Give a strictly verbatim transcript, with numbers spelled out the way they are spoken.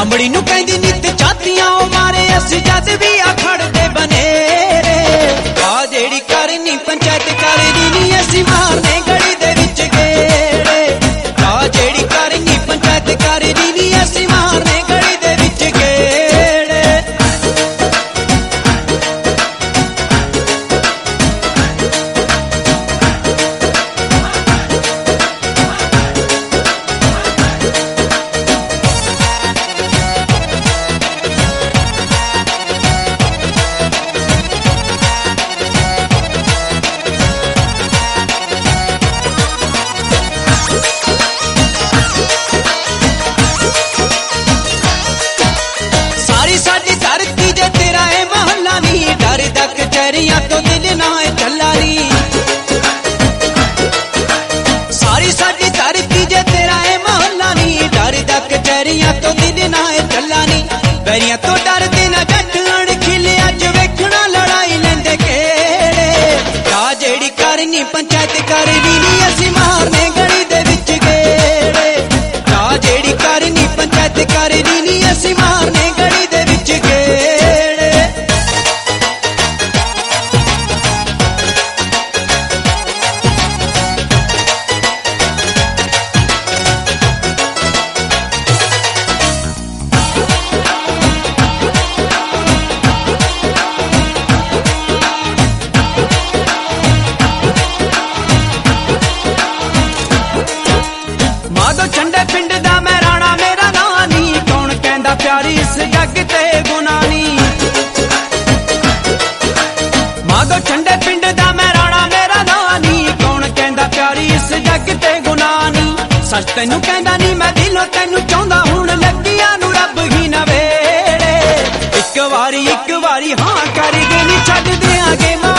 अंबड़ी नू कहंदी नित जातियां ओ मारे असी जद भी अखड़ दे बनेरे आ जेड़ी करनी पंचायत करनी नी असी मारने गली दे विच गेड़े आ जेड़ी करनी पंचायत करनी नी असी मारने गली दे विच गेड़े। कचहरियां तो दिल ना चला नी सारी साडी धरती जे तेरा है मोहल्ला नी डर दा कचहरियां तो दिल ना चला नी बैरियां तो डरदे ना जट अणखिले अज वेखना लड़ाई लेंदे केड़े आ जेड़ी करनी पंचायत करनी नी असी मारने गली दे विच गेड़े आ जेड़ी करनी पंचायत करनी नी असी मारने गली दे विच गेड़े। माधो चंडे पिंड दा मैं राणा मेरा नानी कौन कहंदा प्यारी इस जग ते गुनानी माधो चंडे पिंड दा मैं राणा मेरा नानी कौन कहंदा प्यारी इस जग ते गुनानी सच तैनू कहंदा नी मैं दिलों तैनू चाहुंदा हुण लगिया नू रब ही ना वेड़े एक वारी एक वारी हां कर गई नी छड्ड देआंगे।